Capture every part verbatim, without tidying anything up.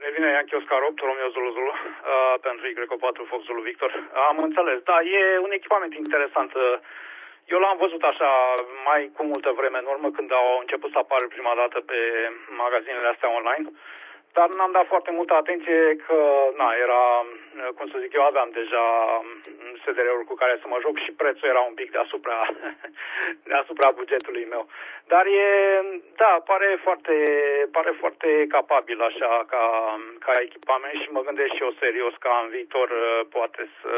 Bine, Yankee Oscar opt, Romeo Zulu Zulu, uh, pentru Y patru Fox Zulu Victor. Am înțeles, da, e un echipament interesant. Eu l-am văzut așa mai cu multă vreme în urmă, când au început să apară prima dată pe magazinele astea online. Dar n-am dat foarte multă atenție că, na, era, cum să zic, eu aveam deja S D R-ul cu care să mă joc și prețul era un pic deasupra, deasupra bugetului meu. Dar e, da, pare foarte, pare foarte capabil așa ca, ca echipament și mă gândesc și eu serios ca în viitor poate să,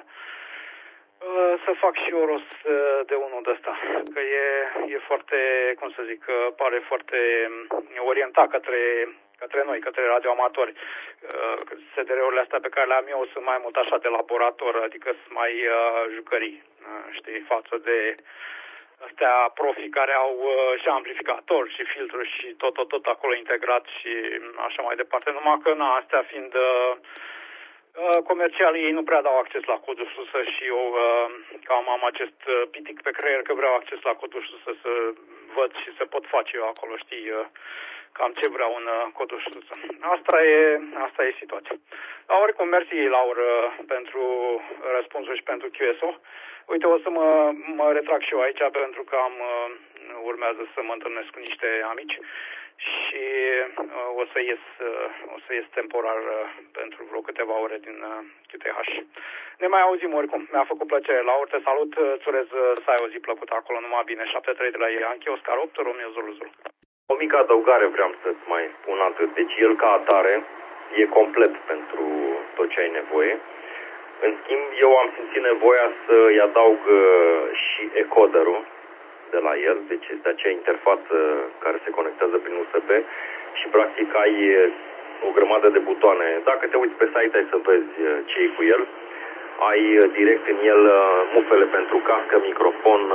să fac și eu rost de unul de ăsta. Că e, e foarte, cum să zic, pare foarte orientat către... către noi, către radioamatori. S D R-urile astea pe care le-am eu sunt mai mult așa de laborator, adică sunt mai uh, jucării, uh, știi, față de astea profi care au uh, și amplificator și filtru și tot, tot, tot acolo integrat și așa mai departe. Numai că, na, astea fiind uh, uh, comerciali, ei nu prea dau acces la codul susă și eu uh, cam am acest uh, pitic pe creier că vreau acces la codul susă să văd și să pot face eu acolo, știi, uh, cam ce vreau în uh, codul susă. Asta e, asta e situația. Dar oricum, mersi, Laur, pentru răspunsul și pentru Q S O. Uite, o să mă, mă retrag și eu aici pentru că am, uh, urmează să mă întâlnesc cu niște amici și uh, o să ies, uh, o să ies temporar uh, pentru vreo câteva ore din uh, Q T H. Ne mai auzim oricum. Mi-a făcut plăcere, Laur, te salut, îți urez să ai o zi plăcută acolo, numai bine. șapte trei de la Yankee Oscar opt, Romeo Zulu Zulu. O mică adăugare vreau să-ți mai spun atât. Deci el ca atare e complet pentru tot ce ai nevoie. În schimb, eu am simțit nevoia să-i adaug și encoderul de la el. Deci este acea interfață care se conectează prin U S B și practic ai o grămadă de butoane. Dacă te uiți pe site ai să vezi ce e cu el. Ai direct în el mufele pentru cască, microfon,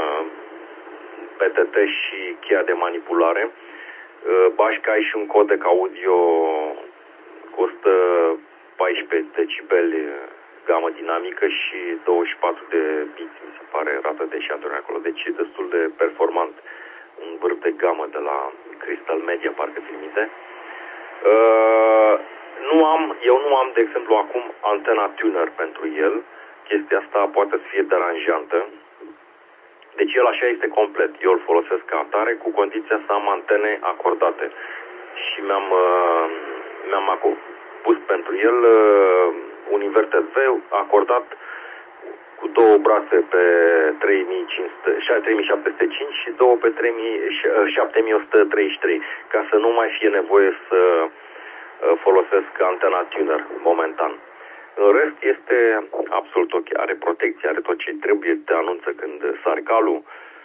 P T T și cheia de manipulare. Bași că ai și un codec audio cu o sută paisprezece decibeli gamă dinamică și douăzeci și patru de biți, mi se pare, rată de eșantionare acolo. Deci e destul de performant. Un vârf de gamă de la Crystal Media, parcă trimite. Uh, nu am, eu nu am, de exemplu, acum antena tuner pentru el. Chestia asta poate să fie deranjantă. Deci el așa este complet. Eu îl folosesc ca atare cu condiția să am antene acordate. Și mi-am, uh, mi-am pus pentru el uh, un inverter V acordat cu două brațe pe trei mii șapte sute cinci și două pe șapte mii o sută treizeci și trei, ca să nu mai fie nevoie să uh, folosesc antena tuner momentan. În rest este absolut ok, are protecție, are tot ce trebuie, te anunță când sari calul.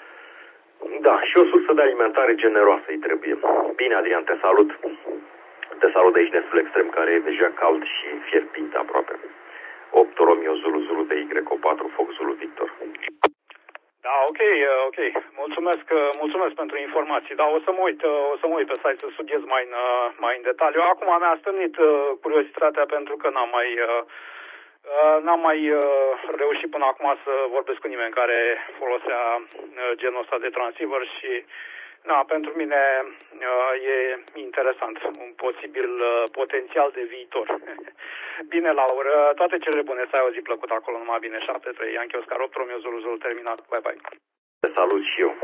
Da, și o sursă de alimentare generoasă îi trebuie. Bine, Adrian, te salut. Te salut de aici, Nestul Extrem, care e deja cald și fierbinte aproape. opt Romeo Zulu Zulu de Y patru Fox Zulu Victor. Da, ok, ok. Mulțumesc, mulțumesc pentru informații. Da, o să mă uit, o să mă uit pe site să studiez mai în, mai în detaliu. Acum mi-a stârnit curiozitatea pentru că n-am mai, n-am mai reușit până acum să vorbesc cu nimeni care folosea genul ăsta de transceiver și na, pentru mine e interesant, un posibil potențial de viitor. Bine, Laura, toate cele bune, să ai o zi plăcută acolo, numai bine. șapte trei, Yankee Oscar opt, Romeo Zulu Zulu, terminat. Bye, bye. Te salut și eu.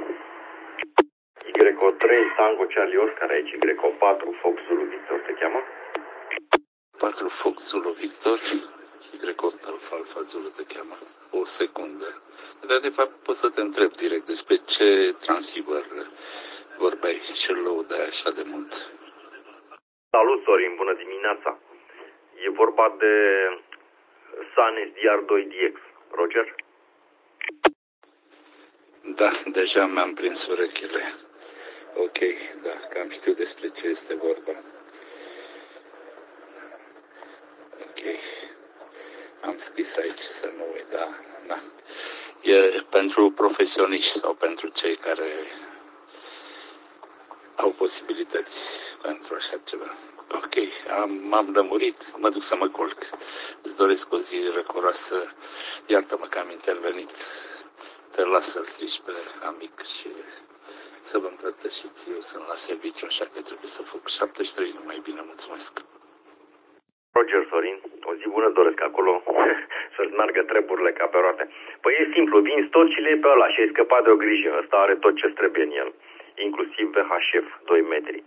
Y trei, Tango Charlie Oscar, aici Y patru, Fox Zulu Victor, te cheamă? patru Fox Zulu Victor, Y opt Alfa Alfa Zulu te cheamă. O secundă. Dar de fapt pot să te întreb direct despre ce transceiver vorbeai, ce lăudai așa de mult. Salut, Sorin, bună dimineața. E vorba de Sun S D R doi D X. Roger? Da, deja mi-am prins urechile. Ok, da, cam știu despre ce este vorba. Ok. Am scris aici să nu uit, da, da. E pentru profesioniști sau pentru cei care au posibilități pentru așa ceva. Ok, am, m-am lămurit, mă duc să mă culc. Îți doresc o zi răcoroasă, iartă-mă că am intervenit. Te las să-l strici pe amic și să vă împărtășiți. Eu sunt la serviciu, așa că trebuie să fac șaptezeci și trei, numai bine, mulțumesc. Roger, Sorin, o zi bună doresc acolo să-ți meargă treburile ca pe roate. Păi e simplu, vinzi tot și le iei pe ăla și ai scăpat de o grijă. Ăsta are tot ce trebuie în el, inclusiv V H F, doi metri.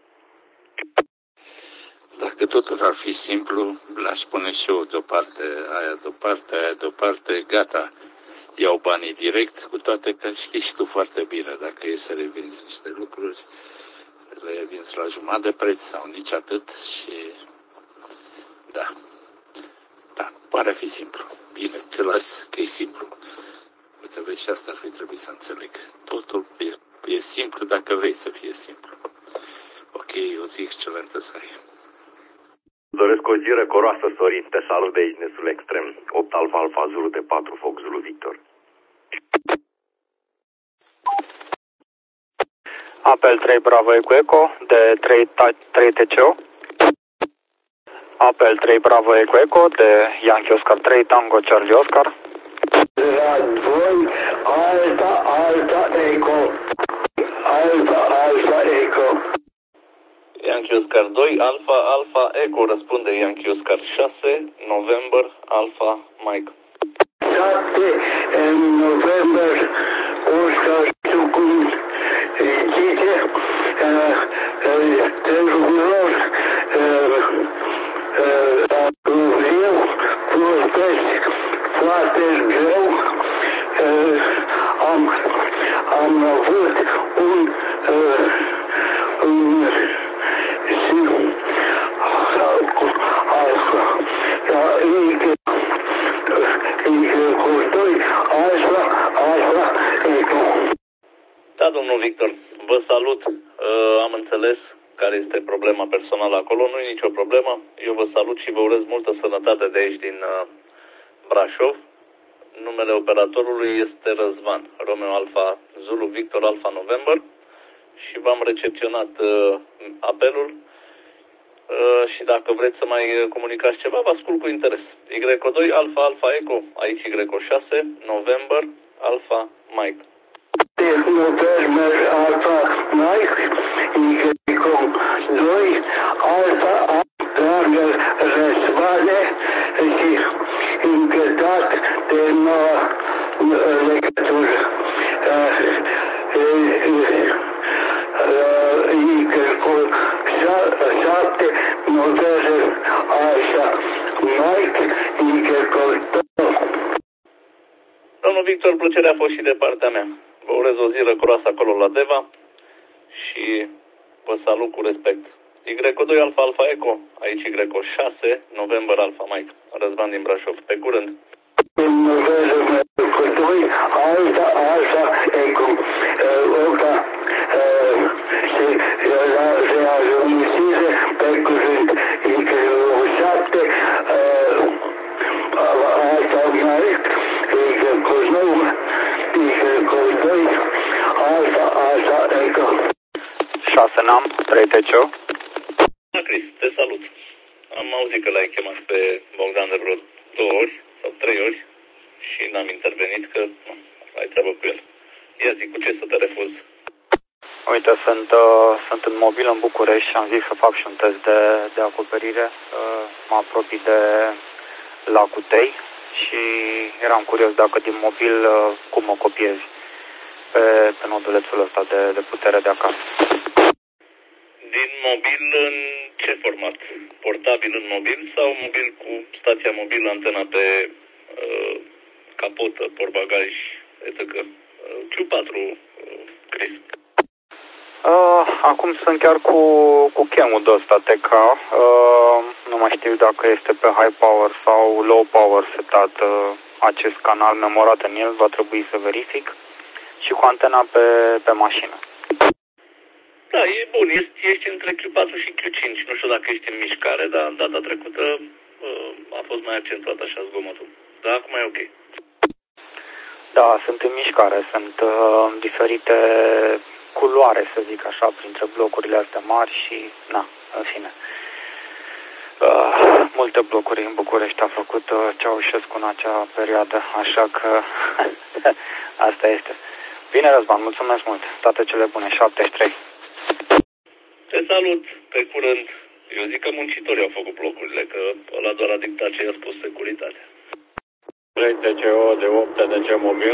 Dacă totul ar fi simplu, l-aș spune și eu deoparte, aia deoparte, aia deoparte, gata. Iau banii direct, cu toate că știi și tu foarte bine, dacă e să revinzi niște lucruri, le vinzi la jumătate de preț sau nici atât și da, da, pare a fi simplu. Bine, te las că e simplu. Uite, vezi, și asta ar fi trebuit să înțeleg. Totul e, e simplu dacă vrei să fie simplu. Ok, o zi excelentă să ai. Doresc o zi răcoroasă, Sorin. Te salut de aici, Nesul Extrem. opt Alfa Alfa Zulu de patru Foc Zulu Victor. Apel trei Bravo Eco Eco de trei T C O. Apel trei Bravo Eco Eco de Yankee Oscar trei Tango Charlie Oscar. La doi Alfa Alfa Eco. Alfa Alfa Eco. Yankee Oscar doi Alfa Alfa Eco, răspunde Yankee Oscar șase November Alfa Mike. șapte în November Oscar Sucum zice treburilor eu plătesc foarte greu. Am, am avut un un Da, domnul Victor, vă salut. Uh, am înțeles care este problema personală acolo. Nu e nicio problemă. Eu vă salut și vă urez multă sănătate de aici din uh, Brașov. Numele operatorului este Răzvan. Romeo Alfa Zulu Victor Alfa November. Și v-am recepționat uh, apelul. Uh, și dacă vreți să mai comunicați ceva, vă ascult cu interes. Y doi Alfa Alfa Eco, aici Y șase November Alfa Mike. November Alfa Mike, Y doi Alfa Alfa Răzvane și inquietat de noua legătură. șapte November Alfa Mike, Y Domnul Victor, plăcerea a fost și de partea mea. Vă urez o zi răcoroasă acolo la Deva și vă salut cu respect. Y doi Alfa Alfa Eco, aici Y șase November Alfa Mike. Răzvan din Brașov. Pe curând. November doi Alfa Alfa Eco. Oca se ajunsise pe curând. Y șapte Alfa Mike. Y nouă Y doi Alfa Alfa Eco. șase N A M trei T C O. Da, Cris, te salut. Am auzit că l-ai chemat pe Bogdan de vreo două ori sau trei ori și n-am intervenit că nu, ai treabă cu el. Ia zi, cu ce să te refuz? Uite, sunt, uh, sunt în mobil în București și am zis să fac și un test de, de acoperire. Uh, mă apropii de Lacul Tei și eram curios dacă din mobil uh, cum o copiezi pe, pe nodulețul ăsta de, de putere de acasă. Din mobil în ce format? Portabil în mobil sau mobil cu stația mobilă, antena pe uh, capotă, portbagaj, et cetera. Uh, Q patru, uh, Chris. Uh, acum sunt chiar cu, cu chemul de ăsta T K. Uh, nu mai știu dacă este pe high power sau low power setat uh, acest canal memorat în el, va trebui să verific. Și cu antena pe, pe mașină. Da, e bun, ești, ești între Q patru și Q cinci, nu știu dacă ești în mișcare, dar data trecută uh, a fost mai accentuat așa zgomotul. Dar acum e ok. Da, sunt în mișcare, sunt uh, diferite culoare, să zic așa, printre blocurile astea mari și, na, în fine. Uh, multe blocuri în București a făcut uh, Ceaușescu în acea perioadă, așa că asta este. Bine, Răzvan, mulțumesc mult. Toate cele bune, șaptezeci și trei. Te salut, pe curând, Eu zic că muncitorii au făcut blocurile, că ăla doar a dictat ce i-a spus securitatea. trei T C O de opt T N C mobil.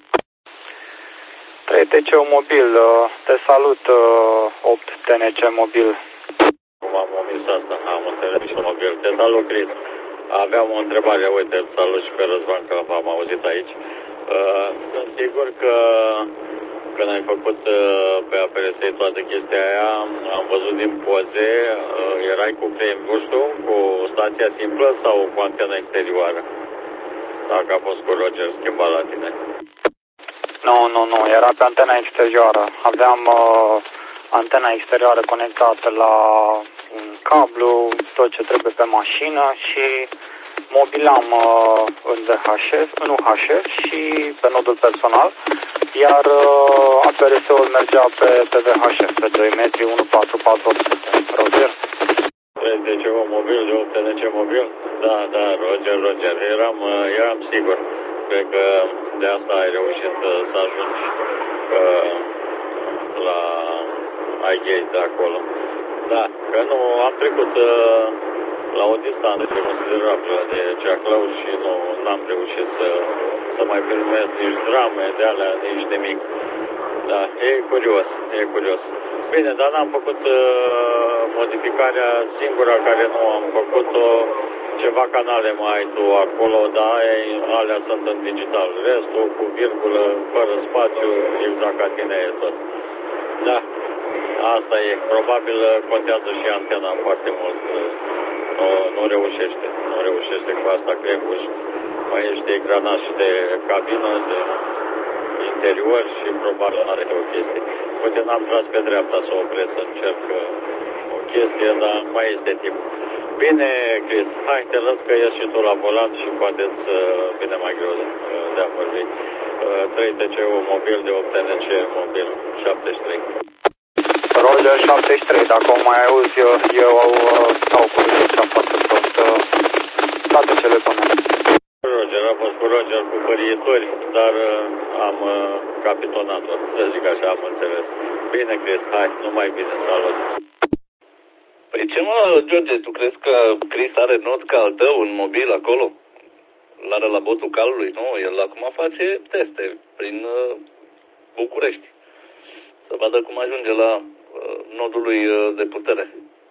trei T C O mobil, te salut, opt T N C mobil. Cum am omis asta, am înțeles și mobil. Te salut, Cris. Aveam o întrebare, uite, îl salut și pe Răzvan, că am auzit aici. Uh, sunt sigur că când ai făcut uh, pe A P R S toată chestia aia, am văzut din poze, uh, erai cu preimbușul, cu stația simplă sau cu antena exterioară? Dacă a fost cu Roger schimbat la tine. Nu, nu, nu, era pe antena exterioară. Aveam uh, antena exterioară conectată la un cablu, tot ce trebuie pe mașină și mobilam uh, în V H F, în U H F și pe nodul personal, iar uh, A P R S-ul mergea pe, pe V H F, pe doi metri, unu patru patru opt sute. Roger? trei T C O mobil, de opt T N C mobil? Da, da, Roger, Roger, eram, uh, eram sigur. Cred că de asta ai reușit uh, să ajungi uh, la iGate de acolo. Da, că nu, am trecut uh, la o distanță considerabilă de Ceaclău și nu am reușit să, să mai filmez nici drame de alea, nici nimic. Da, e curios, e curios. Bine, dar n-am făcut uh, modificarea singura care nu am făcut-o, ceva canale mai ai tu acolo, dar alea sunt în digital. Restul cu virgulă, fără spațiu, exact ca tine e tot. Da, asta e. Probabil contează și antena foarte mult. Nu, nu reușește, nu reușește cu asta Crebuș. Mai ești ecranat și de cabină, de interior și probabil are o chestie. Poate n-am tras pe dreapta să opresc să încerc o chestie, dar mai este timp. Bine, Chris, hai, te lăs că ești și tu la volan și poate îți vine mai greu de a vorbi. trei T C O mobil de opt T N C mobil, șaptezeci și trei. Roger, șaptezeci și trei, dacă o mai auzi, eu, eu stau cu Lucia foarte prost. Toate cele bune. Roger, a fost cu Roger cu părietori, dar am capitonat-o, să zic așa, am înțeles. Bine, Chris, hai, numai bine, salut. Păi ce mă, George, tu crezi că Chris are not ca al tău în mobil acolo? L-are la botul calului? Nu, el acum face teste prin uh, București. Să vadă cum ajunge la uh, nodul lui uh, de putere.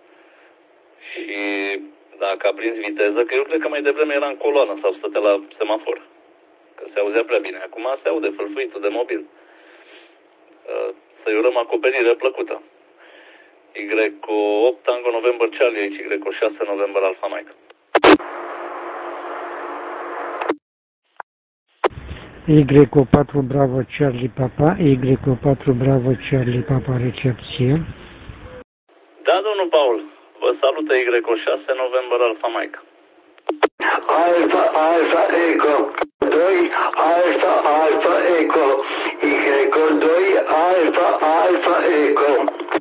Și dacă a prins viteză, că eu cred că mai devreme era în coloană sau stătea la semafor. Că se auzea prea bine. Acum se aude fâlfâitul de mobil. Uh, să-i urăm acoperire plăcută. Y opt Tango November Charlie, aici Y șase November Alpha Mike. Y patru Bravo Charlie Papa, Y patru Bravo Charlie Papa recepție. Da, domnul Paul, vă salută Y șase November Alpha Mike. Alfa, Alfa, Eco,